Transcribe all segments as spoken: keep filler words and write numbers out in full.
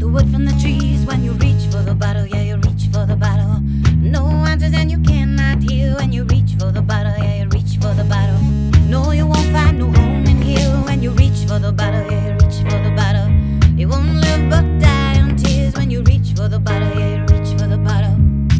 wood from the trees when you reach for the bottle. Yeah, you reach for the bottle. No answers and you cannot hear when you reach for the bottle. Yeah, you reach for the bottle. No, you won't find no home in here when you reach for the bottle. Yeah, you reach for the bottle. You won't live but die on tears when you reach for the bottle. Yeah, you reach for the bottle.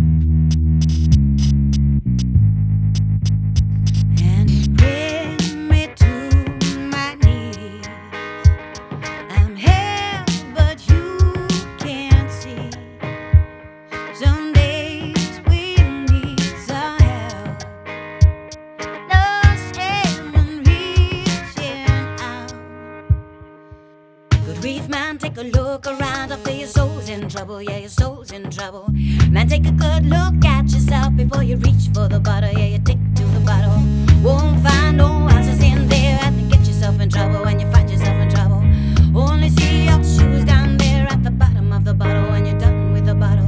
And you bring me to my knees. I'm here, but you can't see. Some days we need some help. No shame in reaching out. Good grief, man, take a look around. I feel your soul's in trouble. Yeah, your soul's in trouble. Man, take a good look at yourself before you reach for the bottle. Yeah, you take to the bottle. Won't find no answers in there. I think get yourself in trouble when you find yourself in trouble. Only see your shoes down there at the bottom of the bottle when you're done with the bottle.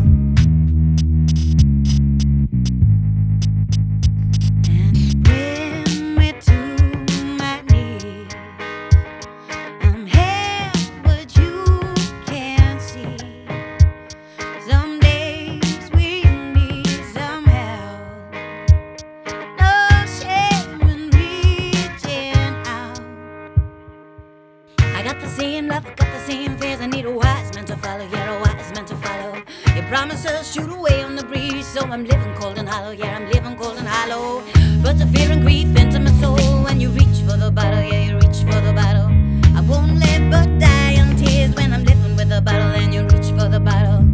And you bring me to my knees. I'm here, but you can't see. Some days we need some help. No shame in reaching out. I got the same love, I got the same fears. I need a wise man to follow, yeah, a wise man to follow. Your promises shoot away on the breeze, so I'm living cold and hollow, yeah, I'm living cold and hollow. But the fear and grief into my soul when you reach for the bottle, yeah, you reach for the bottle. I won't live but die in tears when I'm living with the bottle and you reach for the bottle.